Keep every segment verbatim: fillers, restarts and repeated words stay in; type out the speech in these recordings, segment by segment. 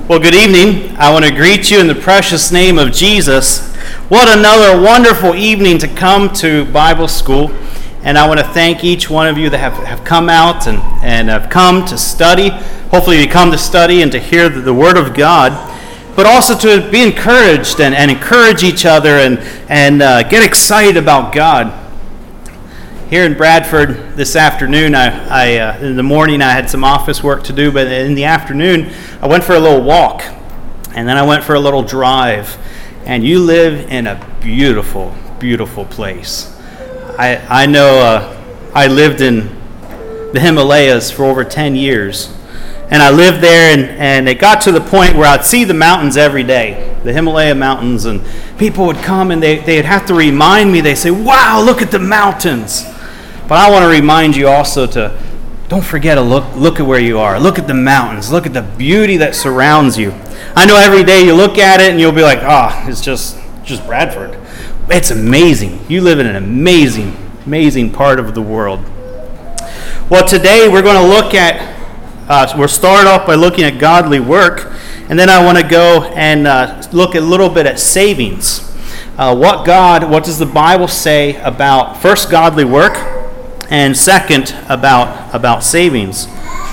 Well, good evening. I want to greet you in the precious name of Jesus. What another wonderful evening to come to Bible school. And I want to thank each one of you that have, have come out and, and have come to study. Hopefully you come to study and to hear the, the Word of God, but also to be encouraged and, and encourage each other and, and uh, get excited about God. Here in Bradford this afternoon, I, I uh, in the morning I had some office work to do, but in the afternoon I went for a little walk, and then I went for a little drive. And you live in a beautiful, beautiful place. I I know uh, I lived in the Himalayas for over ten years, and I lived there, and, and it got to the point where I'd see the mountains every day, the Himalaya mountains, and people would come and they, they'd have to remind me, they say, wow, look at the mountains. But I want to remind you also to don't forget to look look at where you are. Look at the mountains. Look at the beauty that surrounds you. I know every day you look at it and you'll be like, ah, oh, it's just just Bradford. It's amazing. You live in an amazing, amazing part of the world. Well, today we're going to look at, uh, we'll start off by looking at godly work, and then I want to go and uh, look a little bit at savings. Uh, what God, what does the Bible say about, first, godly work, and second, about, about savings.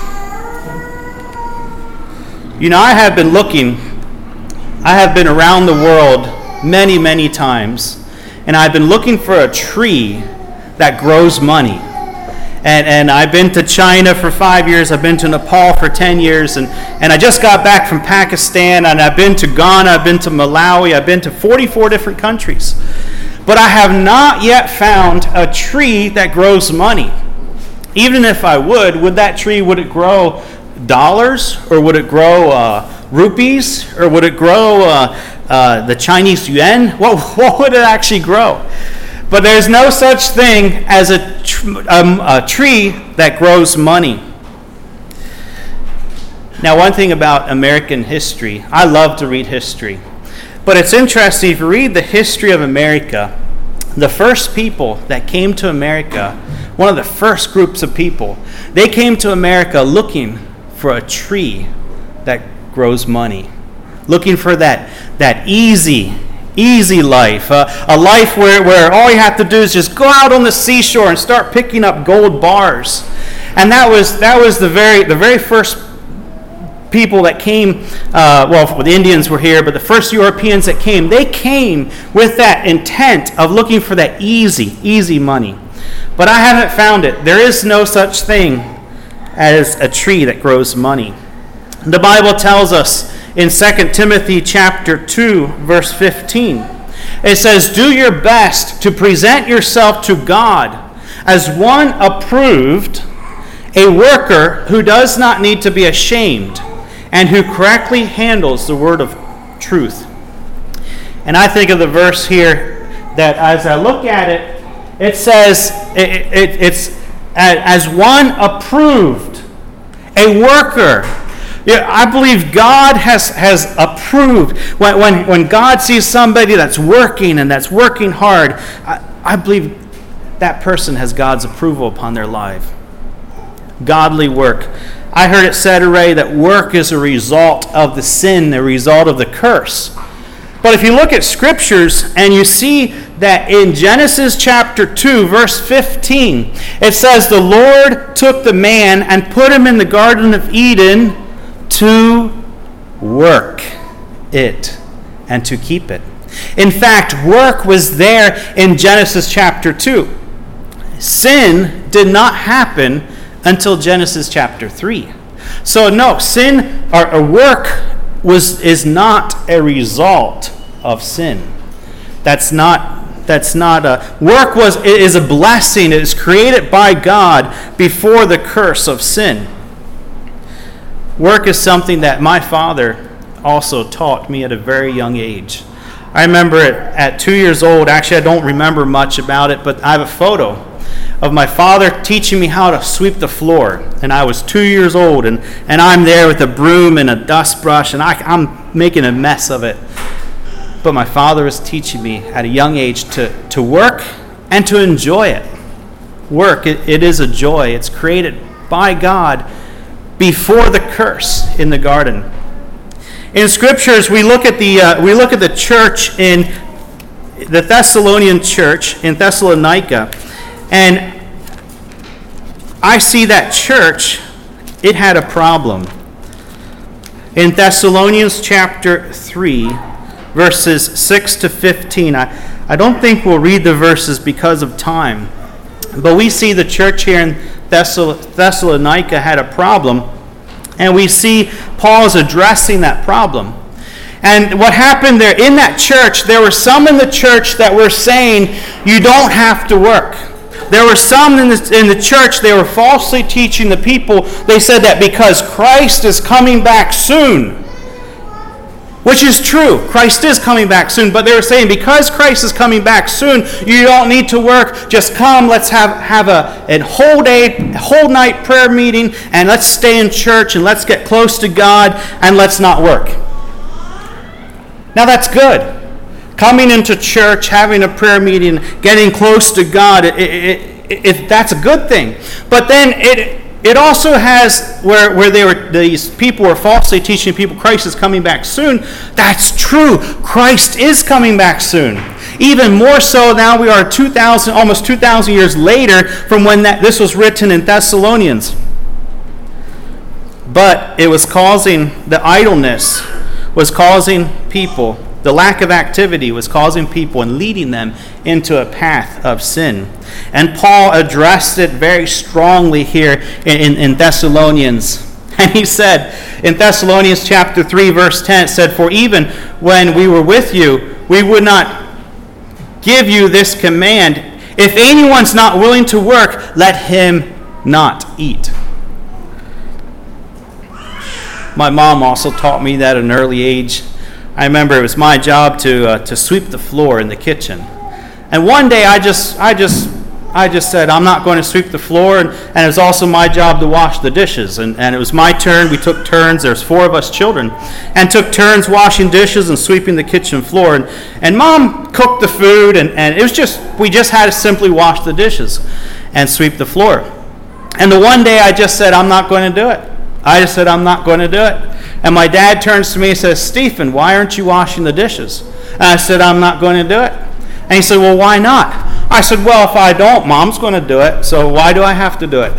You know, I have been looking, I have been around the world many, many times, and I've been looking for a tree that grows money. And and I've been to China for five years, I've been to Nepal for ten years, and, and I just got back from Pakistan, and I've been to Ghana, I've been to Malawi, I've been to forty-four different countries. But I have not yet found a tree that grows money. Even if I would, would that tree, would it grow dollars, or would it grow uh, rupees, or would it grow uh, uh, the Chinese yuan? What, what would it actually grow? But there's no such thing as a, tr- um, a tree that grows money. Now, one thing about American history, I love to read history. But it's interesting, if you read the history of America, the first people that came to America, one of the first groups of people, they came to America looking for a tree that grows money. Looking for that, that easy, easy life. Uh, a life where, where all you have to do is just go out on the seashore and start picking up gold bars. And that was that was the very the very first people that came, uh, well, the Indians were here, but the first Europeans that came, they came with that intent of looking for that easy, easy money. But I haven't found it. There is no such thing as a tree that grows money. The Bible tells us in Second Timothy chapter two, verse fifteen, it says, do your best to present yourself to God as one approved, a worker who does not need to be ashamed, and who correctly handles the word of truth. And I think of the verse here that as I look at it, it says, it, it, it's as one approved, a worker. Yeah, I believe God has, has approved. When, when, when God sees somebody that's working and that's working hard, I, I believe that person has God's approval upon their life. Godly work. I heard it said already that work is a result of the sin, the result of the curse. But if you look at scriptures and you see that in Genesis chapter two, verse fifteen, it says, the Lord took the man and put him in the Garden of Eden to work it and to keep it. In fact, work was there in Genesis chapter two. Sin did not happen until Genesis chapter three. So no, sin or, or work was is not a result of sin. That's not that's not a work was it is a blessing. It is created by God before the curse of sin. Work is something that my father also taught me at a very young age. I remember it at two years old. Actually, I don't remember much about it, but I have a photo of my father teaching me how to sweep the floor. And I was two years old, and, and I'm there with a broom and a dust brush, and I, I'm making a mess of it. But my father was teaching me at a young age to, to work and to enjoy it. Work, it, it is a joy. It's created by God before the curse in the garden. In scriptures, we look at the uh, we look at the church in the Thessalonian church in Thessalonica, and I see that church, it had a problem. In Thessalonians chapter three, verses six to fifteen, I, I don't think we'll read the verses because of time, but we see the church here in Thessal- Thessalonica had a problem, and we see Paul's addressing that problem. And what happened there in that church, there were some in the church that were saying, you don't have to work. There were some in the, in the church, they were falsely teaching the people. They said that because Christ is coming back soon, which is true. Christ is coming back soon. But they were saying, because Christ is coming back soon, you don't need to work. Just come, let's have, have a, a whole day, whole night prayer meeting, and let's stay in church, and let's get close to God, and let's not work. Now that's good. Coming into church, having a prayer meeting, getting close to God, it, it, it, it, that's a good thing. But then it it also has, where, where they were, these people were falsely teaching people Christ is coming back soon. That's true. Christ is coming back soon. Even more so now we are two thousand, almost two thousand years later from when that this was written in Thessalonians. But it was causing, the idleness was causing people, the lack of activity was causing people and leading them into a path of sin. And Paul addressed it very strongly here in, in, in Thessalonians. And he said, in Thessalonians chapter three, verse ten, it said, for even when we were with you, we would not give you this command. If anyone's not willing to work, let him not eat. My mom also taught me that at an early age. I remember it was my job to uh, to sweep the floor in the kitchen. And one day I just I just I just said I'm not going to sweep the floor, and, and it was also my job to wash the dishes. And, and it was my turn. We took turns. There's four of us children, and took turns washing dishes and sweeping the kitchen floor. And, and Mom cooked the food, and, and it was just we just had to simply wash the dishes and sweep the floor. And the one day I just said I'm not going to do it. I just said, I'm not going to do it. And my dad turns to me and says, Stephen, why aren't you washing the dishes? And I said, I'm not going to do it. And he said, well, why not? I said, well, if I don't, Mom's going to do it, so why do I have to do it?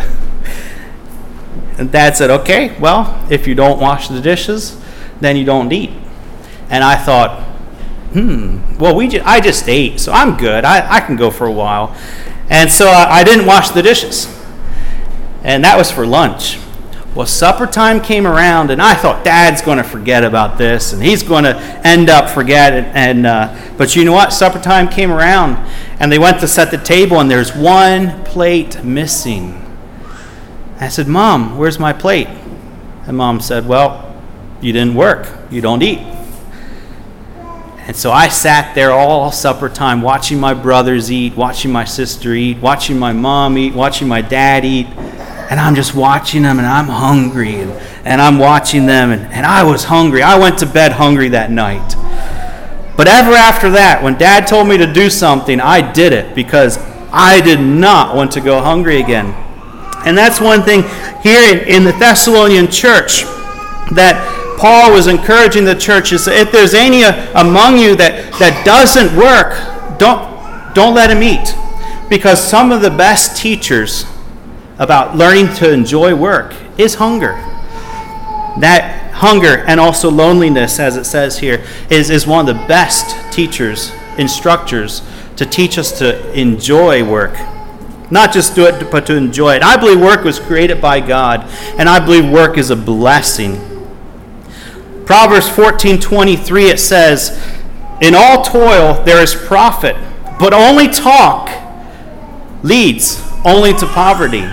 And Dad said, okay, well, if you don't wash the dishes, then you don't eat. And I thought, hmm, well, we just, I just ate, so I'm good. I, I can go for a while. And so I, I didn't wash the dishes. And that was for lunch. Well, supper time came around, and I thought Dad's going to forget about this, and he's going to end up forgetting. And uh, but you know what? Supper time came around, and they went to set the table, and there's one plate missing. I said, Mom, where's my plate? And Mom said, well, you didn't work. You don't eat. And so I sat there all supper time watching my brothers eat, watching my sister eat, watching my mom eat, watching my dad eat. And I'm just watching them, and I'm hungry, and, and I'm watching them, and, and I was hungry. I went to bed hungry that night. But ever after that, when Dad told me to do something, I did it because I did not want to go hungry again. And that's one thing here in, in the Thessalonian church that Paul was encouraging the church is that if there's any among you that, that doesn't work, don't, don't let him eat. Because some of the best teachers about learning to enjoy work is hunger. That hunger and also loneliness, as it says here, is, is one of the best teachers, instructors, to teach us to enjoy work. Not just do it, but to enjoy it. I believe work was created by God, and I believe work is a blessing. Proverbs fourteen twenty-three, it says, in all toil there is profit, but only talk leads only to poverty.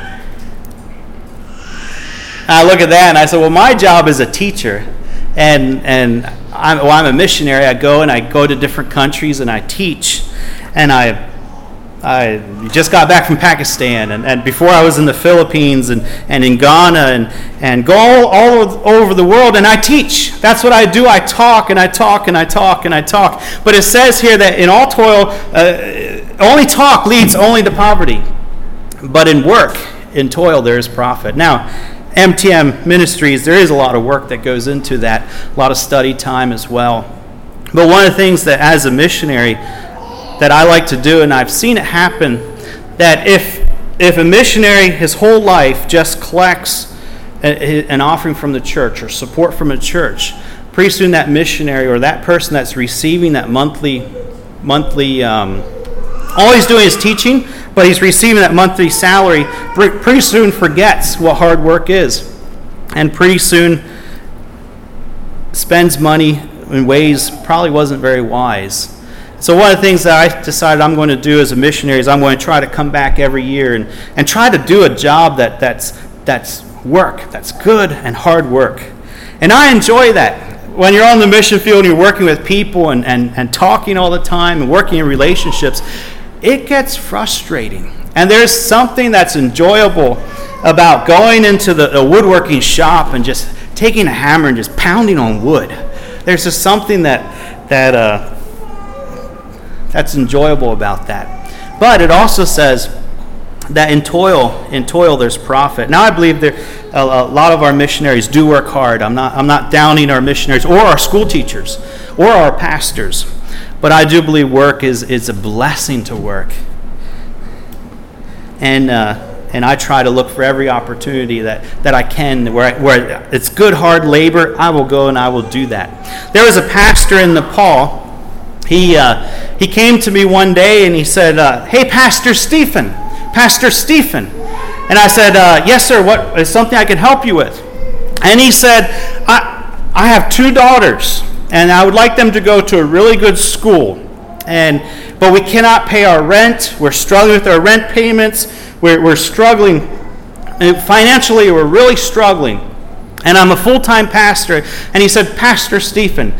I look at that and I said, well, my job is a teacher, and and I'm, well, I'm a missionary. I go and I go to different countries and I teach, and I I just got back from Pakistan, and, and before I was in the Philippines and, and in Ghana, and, and go all, all over the world, and I teach. That's what I do. I talk and I talk and I talk and I talk. But it says here that in all toil, uh, only talk leads only to poverty. But in work, in toil, there is profit. Now, M T M Ministries, there is a lot of work that goes into that, a lot of study time as well. But one of the things that as a missionary that I like to do, and I've seen it happen, that if if a missionary his whole life just collects a, an offering from the church or support from a church, pretty soon that missionary or that person that's receiving that monthly, monthly um, all he's doing is teaching, but he's receiving that monthly salary, pretty soon forgets what hard work is, and pretty soon spends money in ways probably wasn't very wise. So one of the things that I decided I'm going to do as a missionary is I'm going to try to come back every year and, and try to do a job that, that's, that's work, that's good and hard work. And I enjoy that. When you're on the mission field and you're working with people and, and, and talking all the time and working in relationships, it gets frustrating. And there's something that's enjoyable about going into the, the woodworking shop and just taking a hammer and just pounding on wood. There's just something that that uh, that's enjoyable about that. But it also says that in toil, in toil there's profit. Now I believe there a, a lot of our missionaries do work hard. I'm not I'm not downing our missionaries or our school teachers or our pastors. But I do believe work is, is a blessing to work. And uh, and I try to look for every opportunity that, that I can where, I, where it's good, hard labor. I will go and I will do that. There was a pastor in Nepal. He uh, he came to me one day and he said, uh, hey, Pastor Stephen, Pastor Stephen. And I said, uh, yes, sir, what is something I can help you with? And he said, I I have two daughters. And I would like them to go to a really good school. And but we cannot pay our rent. We're struggling with our rent payments. We're, we're struggling. Financially, we're really struggling. And I'm a full-time pastor. And he said, Pastor Stephen,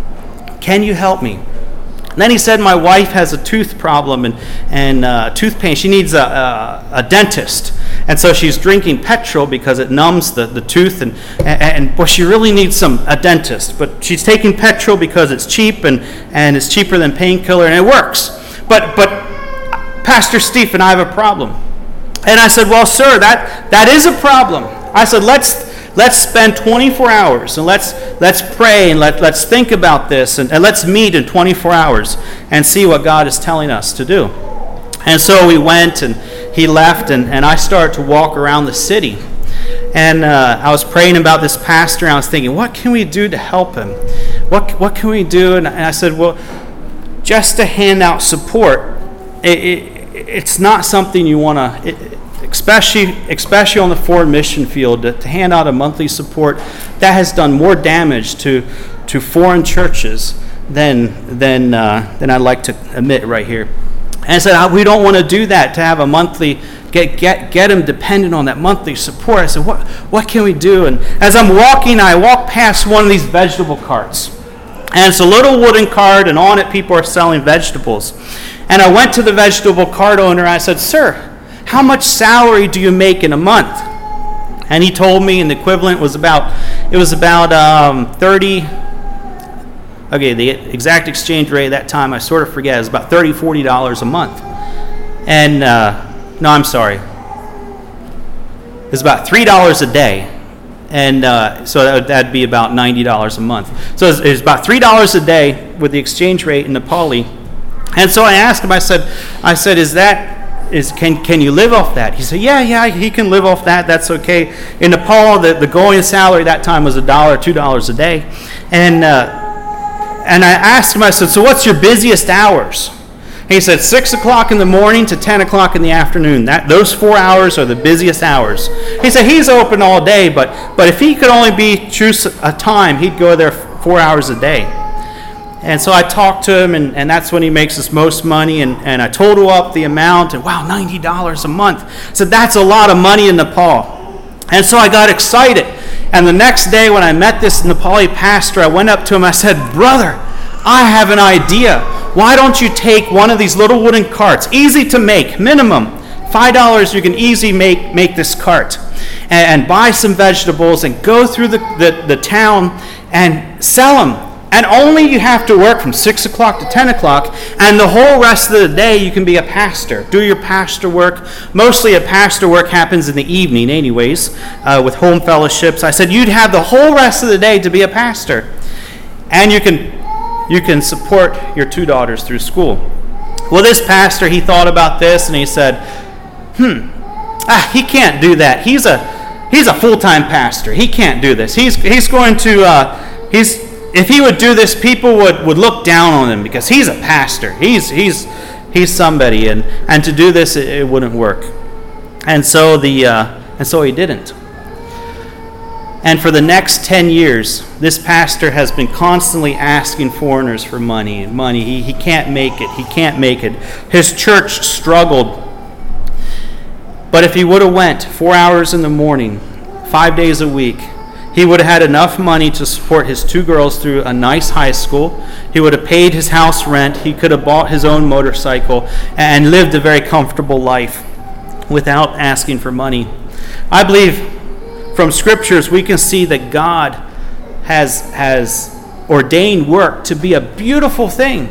can you help me? And then he said, my wife has a tooth problem and, and uh, tooth pain. She needs a, a, a dentist. And so she's drinking petrol because it numbs the, the tooth. And, and, and well, she really needs some a dentist. But she's taking petrol because it's cheap and, and it's cheaper than painkiller and it works. But, but Pastor Stephen, I have a problem. And I said, well, sir, that, that is a problem. I said, let's... Let's spend twenty-four hours and let's let's pray and let, let's think about this and, and let's meet in twenty-four hours and see what God is telling us to do. And so we went and he left and, and I started to walk around the city. And uh, I was praying about this pastor and I was thinking, what can we do to help him? What what can we do? And I said, well, just to hand out support, it, it, it's not something you want to... Especially, especially on the foreign mission field, to, to hand out a monthly support, that has done more damage to to foreign churches than than uh, than I'd like to admit right here. And I said, we don't want to do that, to have a monthly, get get get them dependent on that monthly support. I said, what what can we do? And as I'm walking, I walk past one of these vegetable carts. And it's a little wooden cart, and on it people are selling vegetables. And I went to the vegetable cart owner, and I said, sir, how much salary do you make in a month? And he told me, and the equivalent was about, it was about um, thirty, okay, the exact exchange rate at that time, I sort of forget, it was about thirty dollars, forty dollars a month. And, uh, no, I'm sorry. It was about three dollars a day. And uh, so that would, that'd be about ninety dollars a month. So it was, it was about three dollars a day with the exchange rate in Nepali. And so I asked him, I said, I said, is that, Is can can you live off that? He said, yeah, yeah, he can live off that. That's okay. In Nepal, the, the going salary that time was a dollar, two dollars a day, and uh, and I asked him. I said, so what's your busiest hours? And he said six o'clock in the morning to ten o'clock in the afternoon. That those four hours are the busiest hours. He said he's open all day, but but if he could only be choose a time, he'd go there four hours a day. And so I talked to him, and, and that's when he makes his most money. And, and I totaled up the amount, and wow, ninety dollars a month. I said, that's a lot of money in Nepal. And so I got excited. And the next day when I met this Nepali pastor, I went up to him, I said, brother, I have an idea. Why don't you take one of these little wooden carts, easy to make, minimum, five dollars you can easily make, make this cart, and, and buy some vegetables and go through the, the, the town and sell them. And only you have to work from six o'clock to ten o'clock, and the whole rest of the day you can be a pastor. Do your pastor work. Mostly a pastor work happens in the evening anyways, uh, with home fellowships. I said you'd have the whole rest of the day to be a pastor. And you can, you can support your two daughters through school. Well, this pastor, he thought about this, and he said, hmm, ah, he can't do that. He's a, he's a full-time pastor. He can't do this. He's, he's going to, uh, he's... If he would do this, people would, would look down on him because he's a pastor. He's he's he's somebody, and, and to do this, it, it wouldn't work. And so the uh, and so he didn't. And for the next ten years, this pastor has been constantly asking foreigners for money and money. He he can't make it. He can't make it. His church struggled. But if he would have went four hours in the morning, five days a week, he would have had enough money to support his two girls through a nice high school. He would have paid his house rent. He could have bought his own motorcycle and lived a very comfortable life without asking for money. I believe from scriptures we can see that God has, has ordained work to be a beautiful thing.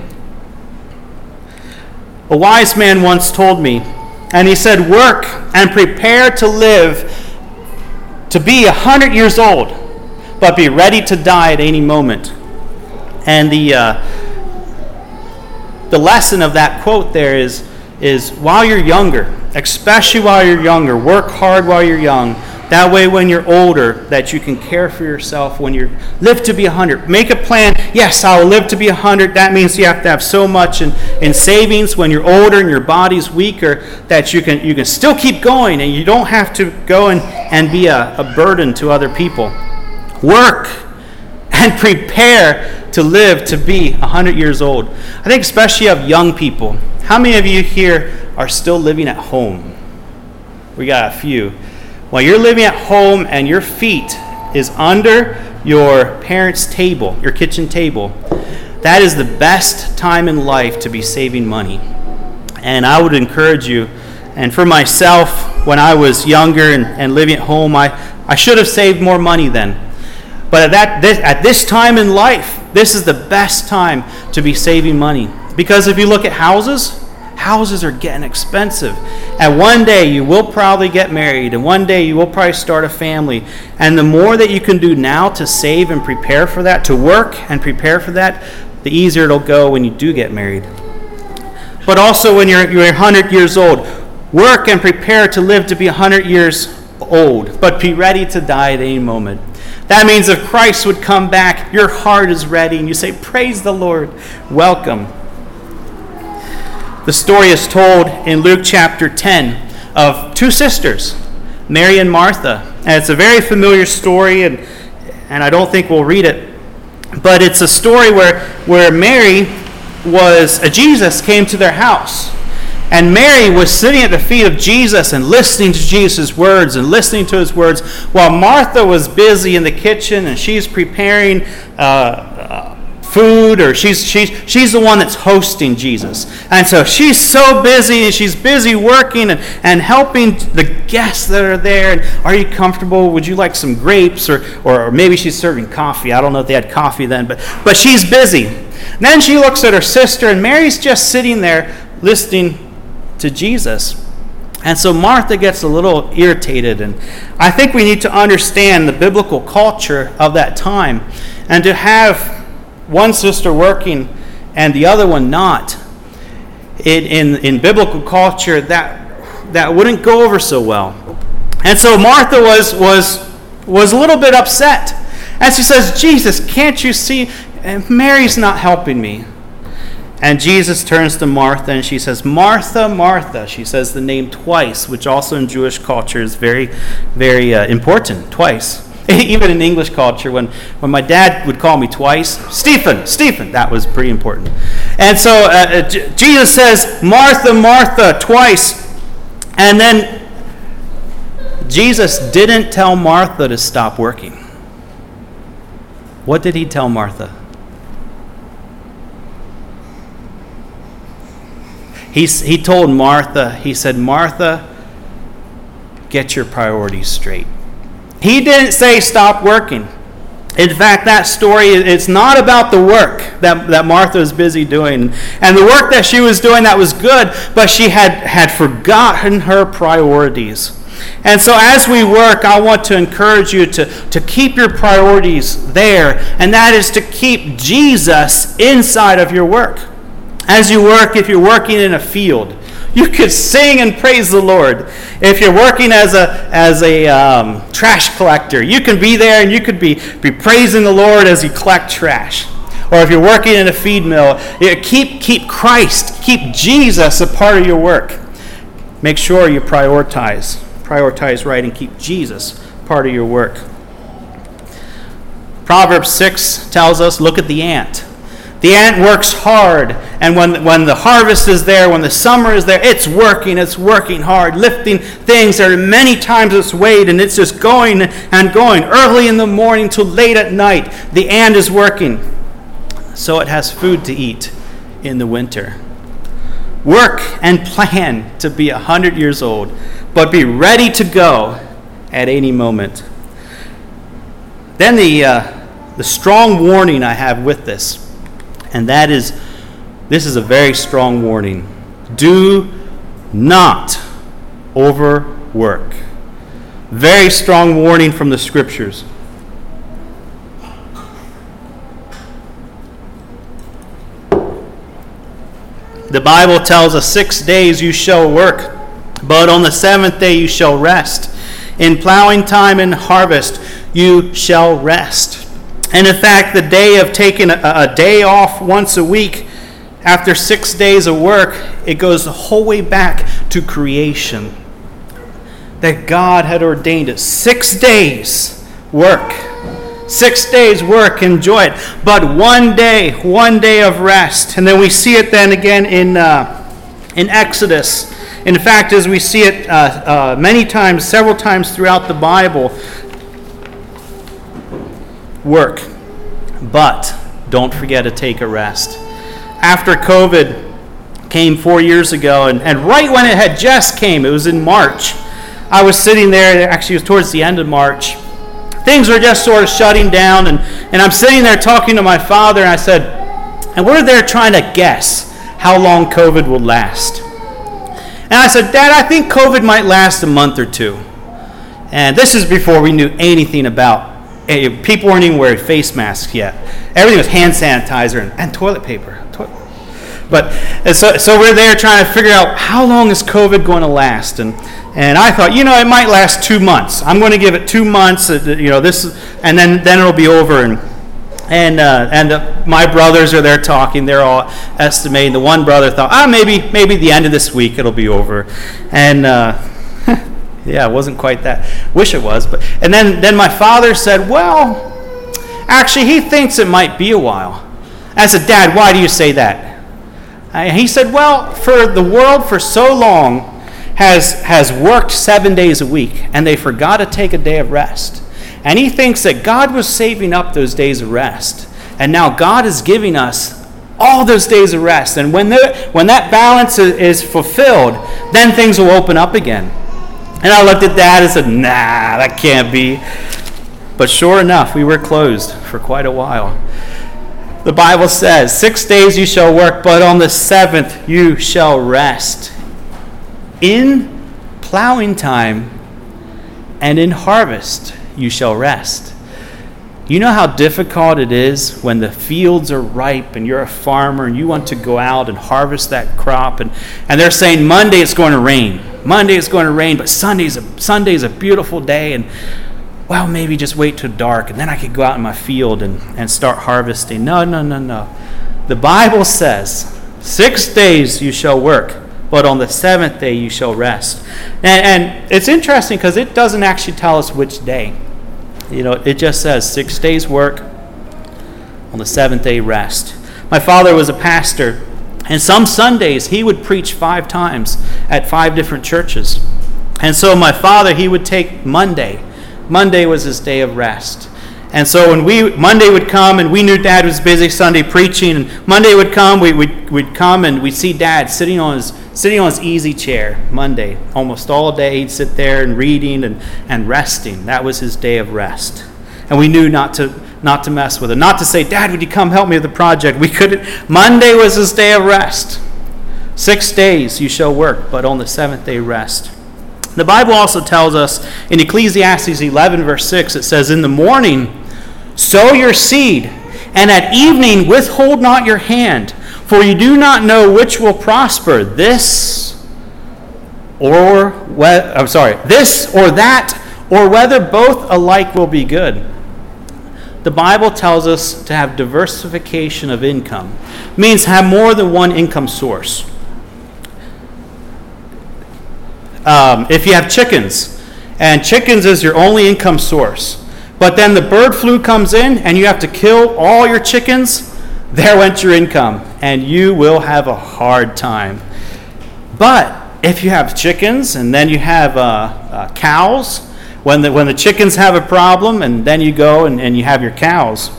A wise man once told me, and he said, work and prepare to live to be a hundred years old, but be ready to die at any moment. And the uh, the lesson of that quote there is is while you're younger, especially while you're younger, work hard while you're young. That way, when you're older, that you can care for yourself. When you live to be a hundred, make a plan. Yes, I will live to be a hundred. That means you have to have so much in, in savings. When you're older and your body's weaker, that you can you can still keep going, and you don't have to go and, and be a, a burden to other people. Work and prepare to live to be a hundred years old. I think especially of young people. How many of you here are still living at home? We got a few. While you're living at home and your feet is under your parents' table, your kitchen table, that is the best time in life to be saving money. And I would encourage you, and for myself, when I was younger and, and living at home, I, I should have saved more money then. But at, that, this, at this time in life, this is the best time to be saving money. Because if you look at houses, houses are getting expensive. And one day you will probably get married, and one day you will probably start a family. And the more that you can do now to save and prepare for that, to work and prepare for that, the easier it'll go when you do get married. But also when you're, you're one hundred years old, work and prepare to live to be one hundred years old, but be ready to die at any moment. That means if Christ would come back, your heart is ready, and you say, praise the Lord, welcome. The story is told in Luke chapter ten of two sisters, Mary and Martha. And it's a very familiar story, and, and I don't think we'll read it. But it's a story where, where Mary was, uh, Jesus came to their house. And Mary was sitting at the feet of Jesus and listening to Jesus' words and listening to his words, while Martha was busy in the kitchen and she's preparing uh, uh, food, or she's she's she's the one that's hosting Jesus. And so she's so busy, and she's busy working and, and helping the guests that are there. And are you comfortable? Would you like some grapes? Or, or or maybe she's serving coffee. I don't know if they had coffee then, but but she's busy. And then she looks at her sister, and Mary's just sitting there listening to Jesus. And so Martha gets a little irritated, and I think we need to understand the biblical culture of that time, and to have one sister working and the other one not. In, in, in biblical culture, that that wouldn't go over so well. And so Martha was was was a little bit upset. And she says, Jesus, can't you see? Mary's not helping me. And Jesus turns to Martha and she says, Martha, Martha. She says the name twice, which also in Jewish culture is very, very uh, important, twice. Even in English culture, when, when my dad would call me twice, Stephen, Stephen, that was pretty important. And so uh, J- Jesus says, Martha, Martha, twice. And then Jesus didn't tell Martha to stop working. What did he tell Martha? He, he told Martha, he said, Martha, get your priorities straight. He didn't say stop working. In fact, that story, it's not about the work that, that Martha was busy doing. And the work that she was doing, that was good, but she had, had forgotten her priorities. And so as we work, I want to encourage you to, to keep your priorities there, and that is to keep Jesus inside of your work. As you work, if you're working in a field, you could sing and praise the Lord. If you're working as a as a um, trash collector, you can be there and you could be, be praising the Lord as you collect trash. Or if you're working in a feed mill, keep keep Christ, keep Jesus a part of your work. Make sure you prioritize, prioritize right, and keep Jesus part of your work. Proverbs six tells us, look at the ant. The ant works hard, and when, when the harvest is there, when the summer is there, it's working, it's working hard, lifting things that are many times its weight, and it's just going and going. Early in the morning till late at night, the ant is working, so it has food to eat in the winter. Work and plan to be one hundred years old, but be ready to go at any moment. Then the, uh, the strong warning I have with this, and that is, this is a very strong warning. Do not overwork. Very strong warning from the Scriptures. The Bible tells us six days you shall work, but on the seventh day you shall rest. In plowing time and harvest you shall rest. And in fact, the day of taking a, a day off once a week after six days of work, it goes the whole way back to creation. That God had ordained it. Six days work. Six days work, enjoy it. But one day, one day of rest. And then we see it then again in, uh, in Exodus. In fact, as we see it uh, uh, many times, several times throughout the Bible, work, but don't forget to take a rest. After COVID came four years ago, and, and right when it had just came, it was in March, I was sitting there, actually it was towards the end of March, things were just sort of shutting down, and, and I'm sitting there talking to my father, and I said, and we're there trying to guess how long COVID will last. And I said, Dad, I think COVID might last a month or two. And this is before we knew anything about people weren't even wearing face masks yet. Everything was hand sanitizer and, and toilet paper. Toilet. But and so, so we're there trying to figure out how long is COVID going to last. And and I thought, you know, it might last two months. I'm going to give it two months. You know, this, and then then it'll be over. And and uh, and uh, my brothers are there talking. They're all estimating. The one brother thought, ah, maybe maybe the end of this week it'll be over. And uh, yeah, it wasn't quite that. Wish it was. But and then, then my father said, well, actually, he thinks it might be a while. I said, Dad, why do you say that? And he said, well, for the world for so long has, has worked seven days a week, and they forgot to take a day of rest. And he thinks that God was saving up those days of rest. And now God is giving us all those days of rest. And when, the, when that balance is, is fulfilled, then things will open up again. And I looked at Dad and said, nah, that can't be. But sure enough, we were closed for quite a while. The Bible says, six days you shall work, but on the seventh you shall rest. In plowing time and in harvest you shall rest. You know how difficult it is when the fields are ripe and you're a farmer and you want to go out and harvest that crop, and, and they're saying Monday it's going to rain. Monday it's going to rain, but Sunday's a, Sunday's a beautiful day, and well, maybe just wait till dark and then I could go out in my field and, and start harvesting. No, no, no, no. The Bible says, six days you shall work, but on the seventh day you shall rest. And, and it's interesting because it doesn't actually tell us which day. You know, it just says six days work, on the seventh day rest. My father was a pastor, and some Sundays he would preach five times at five different churches. And so my father, he would take Monday. Monday was his day of rest. And so when we Monday would come, and we knew Dad was busy Sunday preaching, and Monday would come, we, we'd, we'd come and we'd see Dad sitting on his sitting on his easy chair Monday. Almost all day he'd sit there and reading and, and resting. That was his day of rest. And we knew not to not to mess with him, not to say, Dad, would you come help me with the project? We couldn't. Monday was his day of rest. Six days you shall work, but on the seventh day rest. The Bible also tells us in Ecclesiastes eleven, verse six, it says, in the morning sow your seed, and at evening withhold not your hand, for you do not know which will prosper, this or, I'm sorry, this or that, or whether both alike will be good. The Bible tells us to have diversification of income. It means have more than one income source. Um, if you have chickens, and chickens is your only income source, but then the bird flu comes in and you have to kill all your chickens, there went your income, and you will have a hard time. But if you have chickens and then you have uh, uh, cows, when the, when the chickens have a problem, and then you go and, and you have your cows.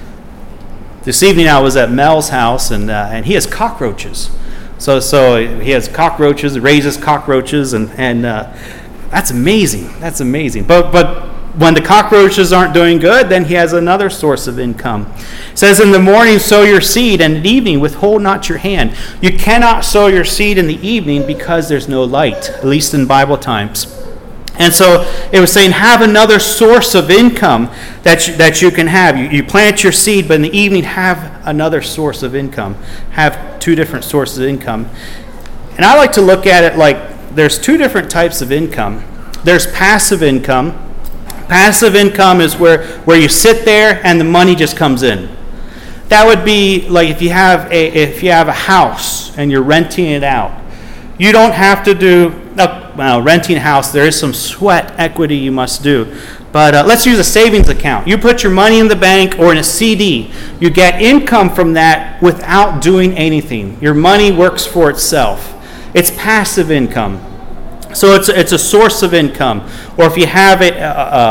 This evening I was at Mel's house, and uh, and he has cockroaches. So so he has cockroaches, raises cockroaches, and, and uh, that's amazing. That's amazing. But but when the cockroaches aren't doing good, then he has another source of income. It says, in the morning sow your seed, and at evening withhold not your hand. You cannot sow your seed in the evening because there's no light, at least in Bible times. And so it was saying, have another source of income that you, that you can have. You, you plant your seed, but in the evening have another source of income. Have two different sources of income. And I like to look at it like there's two different types of income. There's passive income. Passive income is where, where you sit there and the money just comes in. That would be like if you have a if you have a house and you're renting it out. You don't have to do, uh, well, renting a house, there is some sweat equity you must do. But uh, let's use a savings account. You put your money in the bank or in a C D. You get income from that without doing anything. Your money works for itself. It's passive income. So it's, it's a source of income. Or if you have a,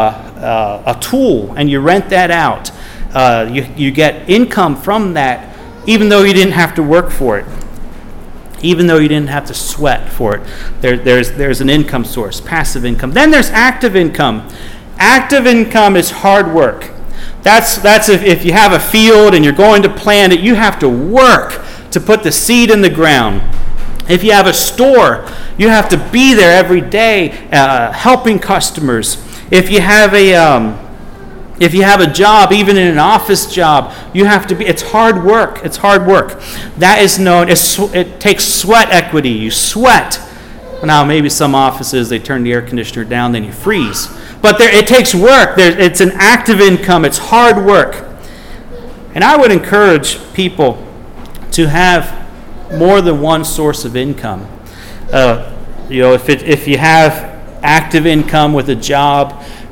a, a, a tool and you rent that out, uh, you, you get income from that even though you didn't have to work for it. Even though you didn't have to sweat for it. There, there's, there's an income source, passive income. Then there's active income. Active income is hard work. That's, that's if, if you have a field and you're going to plant it, you have to work to put the seed in the ground. If you have a store, you have to be there every day uh, helping customers. If you have a... Um, If you have a job, even in an office job, you have to be, it's hard work. It's hard work. That is known, it's, it takes sweat equity. You sweat. Now, maybe some offices, they turn the air conditioner down, then you freeze. But there, it takes work. There, it's an active income. It's hard work. And I would encourage people to have more than one source of income. Uh, you know, if, it, if you have active income with a job,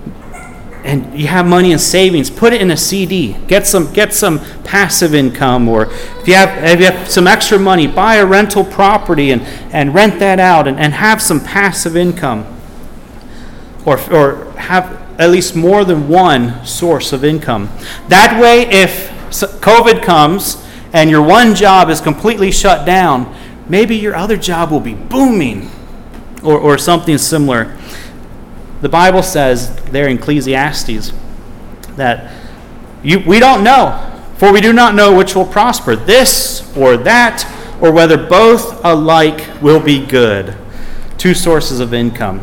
and you have money in savings, put it in a C D. Get some get some passive income. Or if you have, if you have some extra money, buy a rental property and, and rent that out and, and have some passive income. Or, or have at least more than one source of income. That way, if COVID comes and your one job is completely shut down, maybe your other job will be booming or, or something similar. The Bible says there in Ecclesiastes that you, we don't know, for we do not know which will prosper, this or that, or whether both alike will be good. Two sources of income.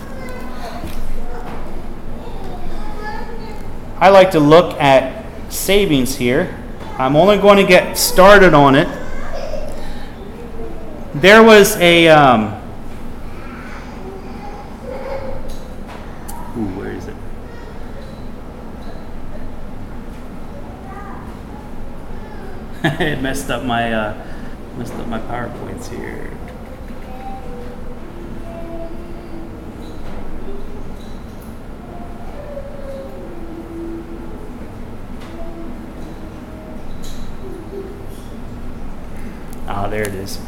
I like to look at savings here. I'm only going to get started on it. There was a... Um, Ooh, where is it? It messed up my uh, messed up my PowerPoints here. Ah, there it is.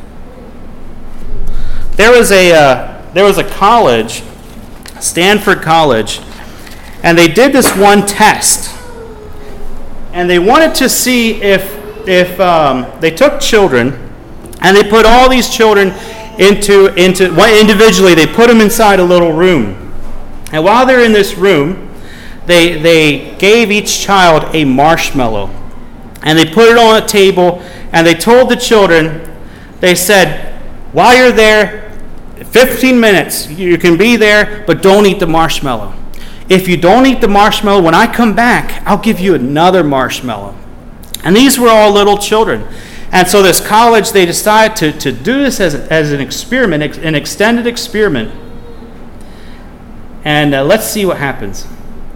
There was a uh, there was a college. Stanford College, and they did this one test, and they wanted to see if if um, they took children and they put all these children into into one individually. They put them inside a little room, and while they're in this room, they, they gave each child a marshmallow. And they put it on a table, and they told the children, they said, while you're there, fifteen minutes, you can be there, but don't eat the marshmallow. If you don't eat the marshmallow, when I come back, I'll give you another marshmallow. And these were all little children. And so this college, they decided to, to do this as, as an experiment, an extended experiment. And uh, let's see what happens.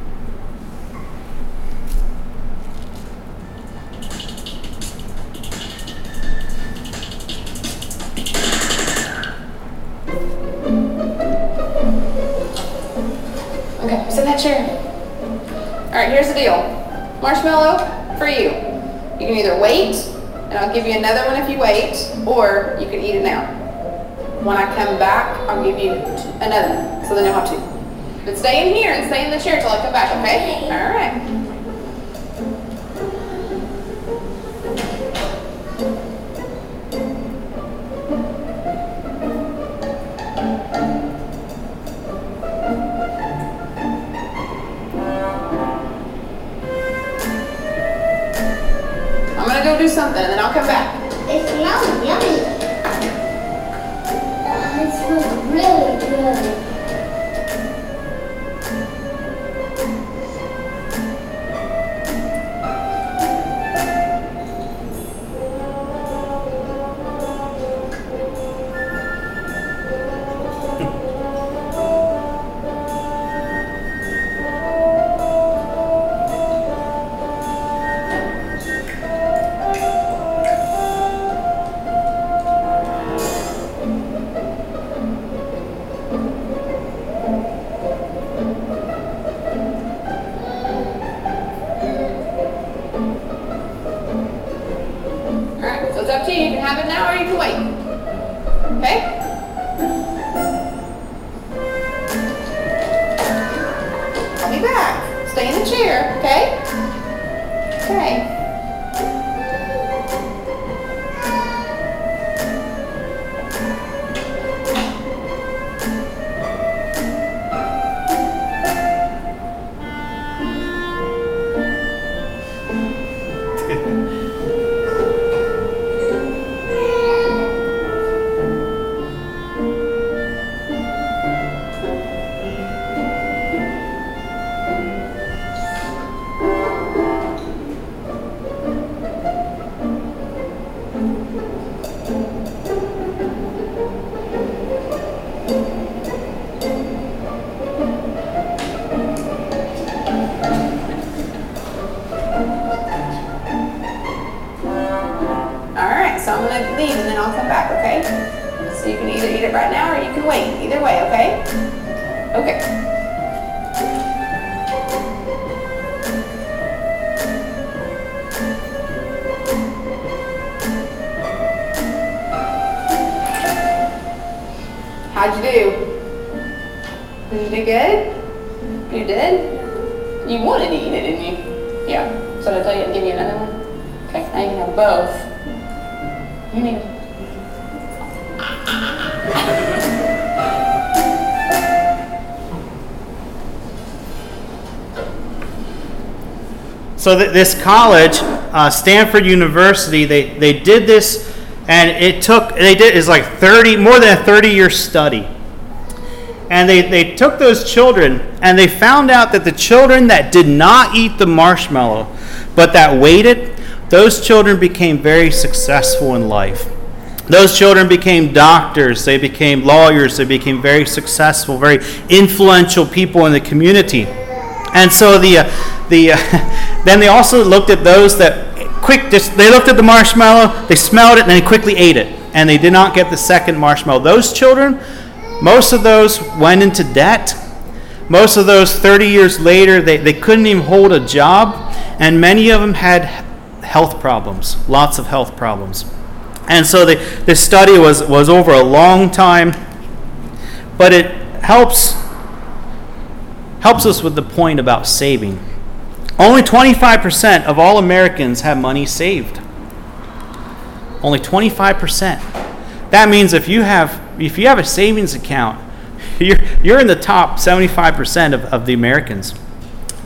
Okay, sit in that chair. All right, here's the deal. Marshmallow for you. You can either wait, and I'll give you another one if you wait, or you can eat it now. When I come back, I'll give you another one, so then you'll have two. But stay in here and stay in the chair till I come back, okay? All right. I'm gonna go do something and then I'll come back. It smells yummy. Oh, it smells really good. It's up to you. You can have it now or you can wait. Okay? I'll be back. Stay in the chair, okay? Okay. So I'm going to leave and then I'll come back, okay? So you can either eat it right now or you can wait. Either way, okay? Okay. How'd you do? Did you do good? You did? You wanted to eat it, didn't you? Yeah. So did I tell you to give you another one? Okay, now you can have both. You need So th- this college, uh, Stanford University, they, they did this, and it took, they did, it's like thirty, more than a thirty-year study. And they, they took those children, and they found out that the children that did not eat the marshmallow, but that waited, those children became very successful in life. Those children became doctors, they became lawyers, they became very successful, very influential people in the community. And so the uh, the uh, then they also looked at those that quick just they looked at the marshmallow, they smelled it, and they quickly ate it, and they did not get the second marshmallow. Those children, most of those went into debt. Most of those thirty years later, they, they couldn't even hold a job, and many of them had health problems, lots of health problems. And so the, this study was, was over a long time, but it helps helps us with the point about saving. Only twenty-five percent of all Americans have money saved. Only twenty-five percent. That means if you have if you have a savings account, you're you're in the top seventy-five percent of, of the Americans.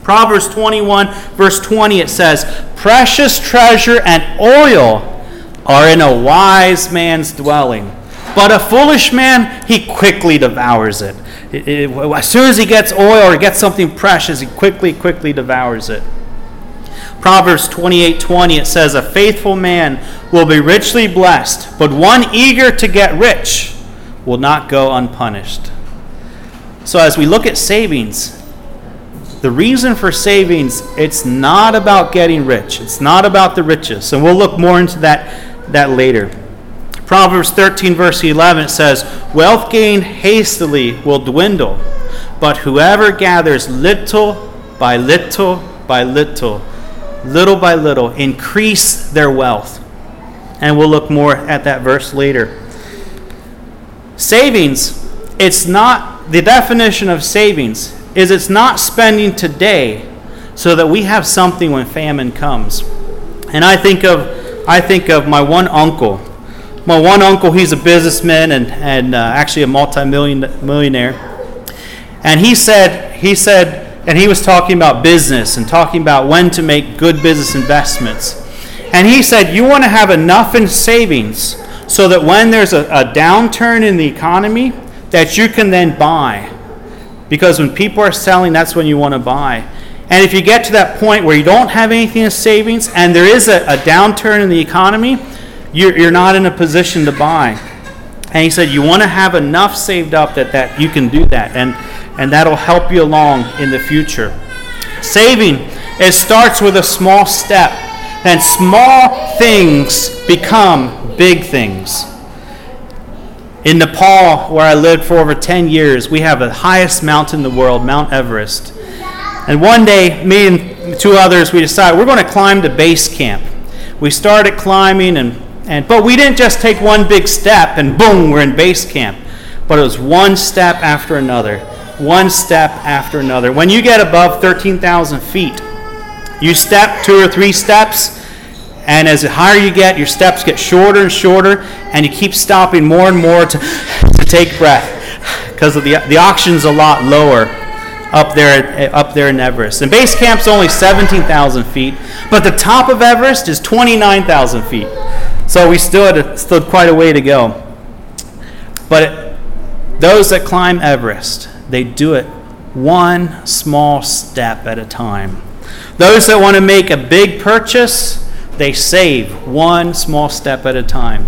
Proverbs twenty-one, verse twenty, it says, "Precious treasure and oil are in a wise man's dwelling, but a foolish man, he quickly devours it." It, it. As soon as he gets oil or gets something precious, he quickly, quickly devours it. Proverbs twenty-eight twenty, it says, "A faithful man will be richly blessed, but one eager to get rich will not go unpunished." So as we look at savings, the reason for savings, it's not about getting rich. It's not about the riches. And we'll look more into that, that later. Proverbs thirteen, verse eleven, it says, "Wealth gained hastily will dwindle, but whoever gathers little by little by little, little by little, increase their wealth." And we'll look more at that verse later. Savings, it's not, the definition of savings is it's not spending today so that we have something when famine comes. And I think of I think of my one uncle. My one uncle, he's a businessman and, and uh, actually a multi-millionaire. And he said, he said, and he was talking about business and talking about when to make good business investments. And he said, you want to have enough in savings so that when there's a, a downturn in the economy, that you can then buy. Because when people are selling, that's when you want to buy. And if you get to that point where you don't have anything in savings and there is a, a downturn in the economy, you're, you're not in a position to buy. And he said, you want to have enough saved up that, that you can do that. And, and that'll help you along in the future. Saving, it starts with a small step. And small things become big things. In Nepal, where I lived for over ten years, we have the highest mountain in the world, Mount Everest. And one day, me and two others, we decided we're going to climb to base camp. We started climbing, and, and but we didn't just take one big step and boom, we're in base camp. But it was one step after another, one step after another. When you get above thirteen thousand feet, you step two or three steps, and as higher you get, your steps get shorter and shorter, and you keep stopping more and more to, to take breath because of the the oxygen's a lot lower up there up there in Everest. And base camp's only seventeen thousand feet, but the top of Everest is twenty-nine thousand feet. So we still had a, still quite a way to go. But it, those that climb Everest, they do it one small step at a time. Those that want to make a big purchase, they save one small step at a time.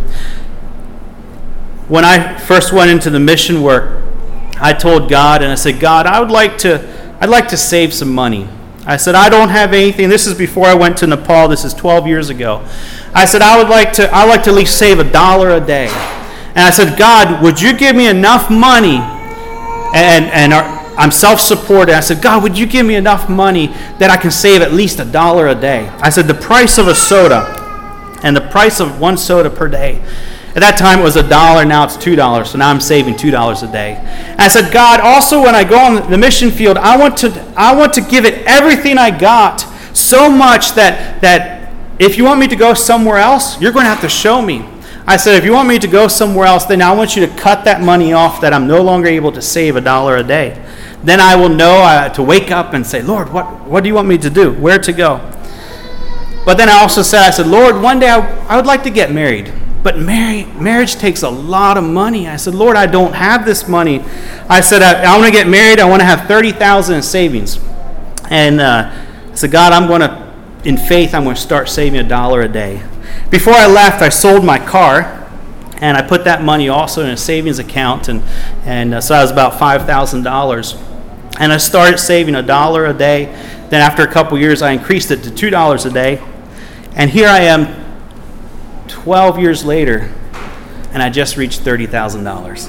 When I first went into the mission work, I told God, and I said, God, I would like to, I'd like to save some money. I said, I don't have anything. This is before I went to Nepal. This is twelve years ago. I said, I would like to, I'd like to at least save a dollar a day. And I said, God, would you give me enough money? And and our, I'm self-supported. I said, God, would you give me enough money that I can save at least a dollar a day? I said, the price of a soda and the price of one soda per day. At that time, it was a dollar. Now it's two dollars. So now I'm saving two dollars a day. And I said, God, also when I go on the mission field, I want to I want to give it everything I got, so much that that if you want me to go somewhere else, you're going to have to show me. I said, if you want me to go somewhere else, then I want you to cut that money off that I'm no longer able to save a dollar a day. Then I will know uh, to wake up and say, Lord, what, what do you want me to do? Where to go? But then I also said, I said, Lord, one day I, I would like to get married. But marry, marriage takes a lot of money. I said, Lord, I don't have this money. I said, I, I want to get married. I want to have thirty thousand dollars in savings. And uh, I said, God, I'm going to, in faith, I'm going to start saving a dollar a day. Before I left, I sold my car, and I put that money also in a savings account, and, and uh, so that was about five thousand dollars. And I started saving a dollar a day. Then after a couple years, I increased it to two dollars a day. And here I am twelve years later, and I just reached thirty thousand dollars.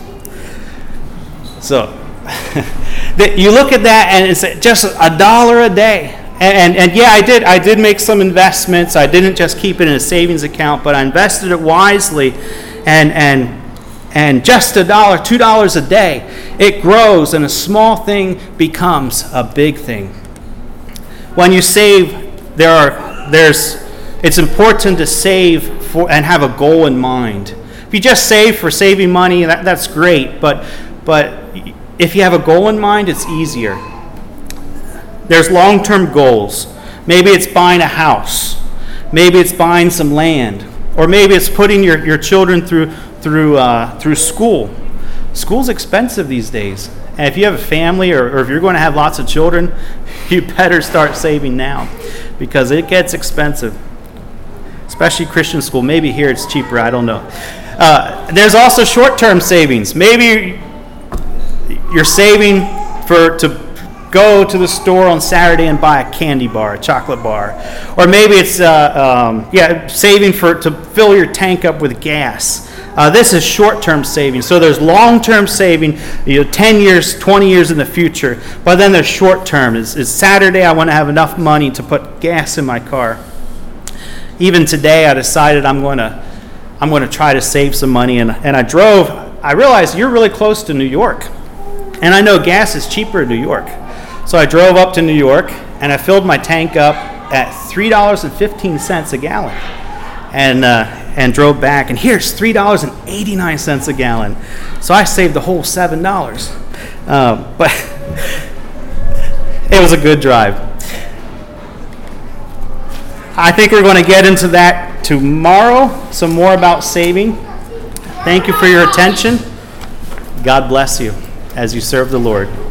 So you look at that, and it's just a dollar a day. And, and and yeah, I did I did make some investments. I didn't just keep it in a savings account, but I invested it wisely, and and and just a dollar, two dollars a day, it grows, and a small thing becomes a big thing. When you save, there are there's it's important to save for and have a goal in mind. If you just save for saving money, that, that's great, but but if you have a goal in mind, it's easier. There's long-term goals. Maybe it's buying a house. Maybe it's buying some land. Or maybe it's putting your, your children through through uh, through school. School's expensive these days. And if you have a family or, or if you're going to have lots of children, you better start saving now because it gets expensive. Especially Christian school. Maybe here it's cheaper. I don't know. Uh, there's also short-term savings. Maybe you're saving for to go to the store on Saturday and buy a candy bar, a chocolate bar. Or maybe it's uh, um, yeah, saving for to fill your tank up with gas. Uh, this is short-term saving. So there's long-term saving, you know, ten years, twenty years in the future. But then there's short-term. It's, it's Saturday, I want to have enough money to put gas in my car. Even today, I decided I'm going to I'm going to try to save some money. And, and I drove. I realized you're really close to New York. And I know gas is cheaper in New York. So I drove up to New York, and I filled my tank up at three dollars and fifteen cents a gallon. And uh, and drove back, and here's three dollars and eighty-nine cents a gallon. So I saved the whole seven dollars. Um, but it was a good drive. I think we're going to get into that tomorrow, some more about saving. Thank you for your attention. God bless you as you serve the Lord.